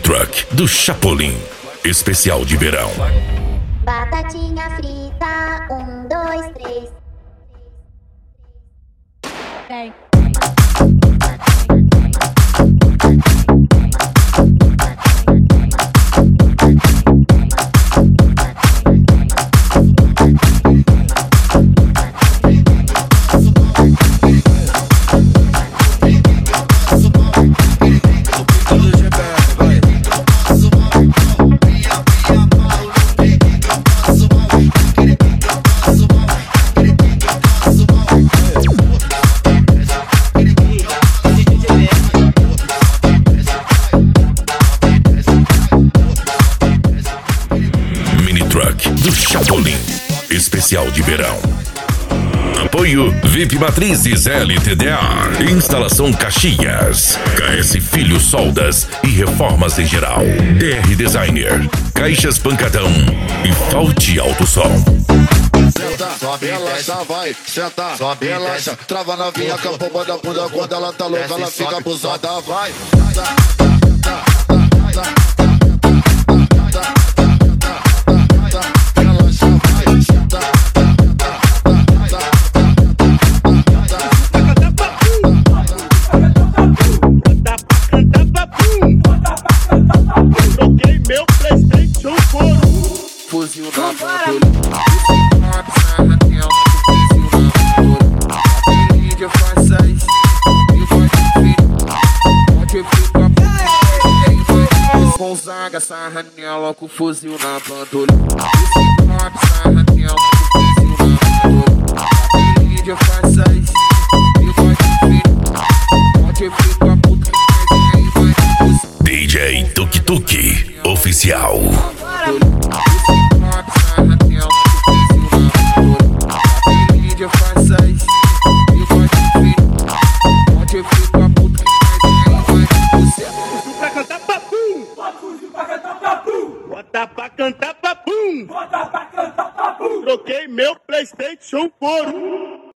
Truck do Chapolin, especial de verão. Batatinha frita, 1, 2, 3. Vem. Truck do Chapolin, especial de verão. Apoio VIP Matrizes LTDA, Instalação Caxias, KS Filho Soldas e Reformas em geral, DR Designer, Caixas Pancadão e Falte Alto Som. Senta, sobe, relaxa, vai, senta, sobe, relaxa, trava na vinha com a pomba da bunda, quando ela tá louca, ela fica abusada, vai. Troquei meu PlayStation por fuzil na Gonzaga, sarranela com fuzil na bandola. Sarranela com fuzil na bandola. Mídia faz isso e vai pode ficar puto. DJ Tuk Tuk Oficial. Mídia faz isso e vai pode ficar puto. pra cantar papum. Bota pra cantar papum. Troquei meu PlayStation por